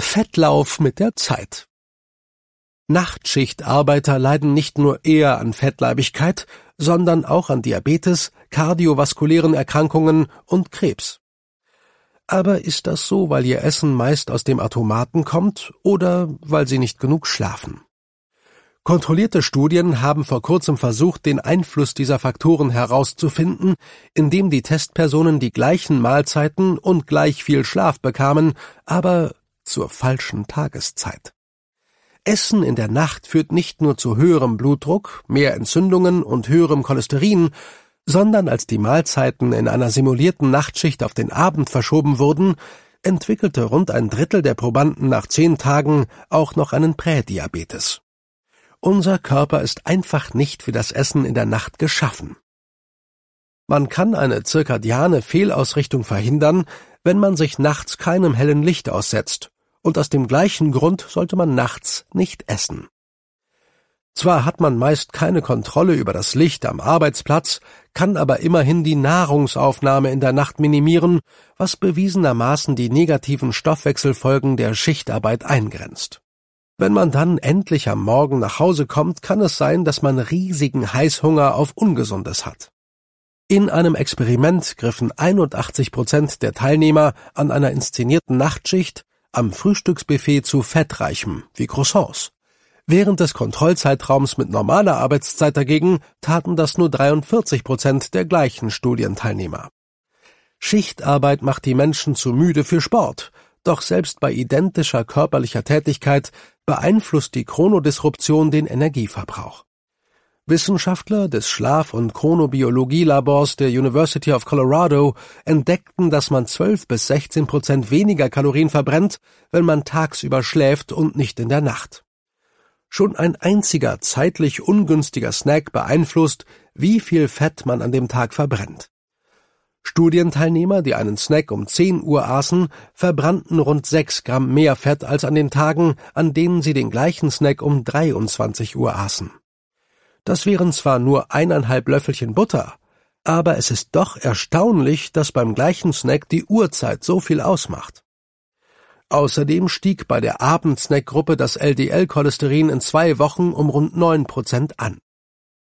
Fettlauf mit der Zeit. Nachtschichtarbeiter leiden nicht nur eher an Fettleibigkeit, sondern auch an Diabetes, kardiovaskulären Erkrankungen und Krebs. Aber ist das so, weil ihr Essen meist aus dem Automaten kommt oder weil sie nicht genug schlafen? Kontrollierte Studien haben vor kurzem versucht, den Einfluss dieser Faktoren herauszufinden, indem die Testpersonen die gleichen Mahlzeiten und gleich viel Schlaf bekamen, aber zur falschen Tageszeit. Essen in der Nacht führt nicht nur zu höherem Blutdruck, mehr Entzündungen und höherem Cholesterin, sondern als die Mahlzeiten in einer simulierten Nachtschicht auf den Abend verschoben wurden, entwickelte rund ein Drittel der Probanden nach 10 Tagen auch noch einen Prädiabetes. Unser Körper ist einfach nicht für das Essen in der Nacht geschaffen. Man kann eine zirkadiane Fehlausrichtung verhindern, wenn man sich nachts keinem hellen Licht aussetzt, und aus dem gleichen Grund sollte man nachts nicht essen. Zwar hat man meist keine Kontrolle über das Licht am Arbeitsplatz, kann aber immerhin die Nahrungsaufnahme in der Nacht minimieren, was bewiesenermaßen die negativen Stoffwechselfolgen der Schichtarbeit eingrenzt. Wenn man dann endlich am Morgen nach Hause kommt, kann es sein, dass man riesigen Heißhunger auf Ungesundes hat. In einem Experiment griffen 81% der Teilnehmer an einer inszenierten Nachtschicht am Frühstücksbuffet zu Fettreichem, wie Croissants. Während des Kontrollzeitraums mit normaler Arbeitszeit dagegen taten das nur 43% der gleichen Studienteilnehmer. Schichtarbeit macht die Menschen zu müde für Sport, doch selbst bei identischer körperlicher Tätigkeit beeinflusst die Chronodisruption den Energieverbrauch. Wissenschaftler des Schlaf- und Chronobiologie-Labors der University of Colorado entdeckten, dass man 12-16% weniger Kalorien verbrennt, wenn man tagsüber schläft und nicht in der Nacht. Schon ein einziger zeitlich ungünstiger Snack beeinflusst, wie viel Fett man an dem Tag verbrennt. Studienteilnehmer, die einen Snack um 10 Uhr aßen, verbrannten rund 6 Gramm mehr Fett als an den Tagen, an denen sie den gleichen Snack um 23 Uhr aßen. Das wären zwar nur 1,5 Löffelchen Butter, aber es ist doch erstaunlich, dass beim gleichen Snack die Uhrzeit so viel ausmacht. Außerdem stieg bei der Abendsnackgruppe das LDL-Cholesterin in 2 Wochen um rund 9% an.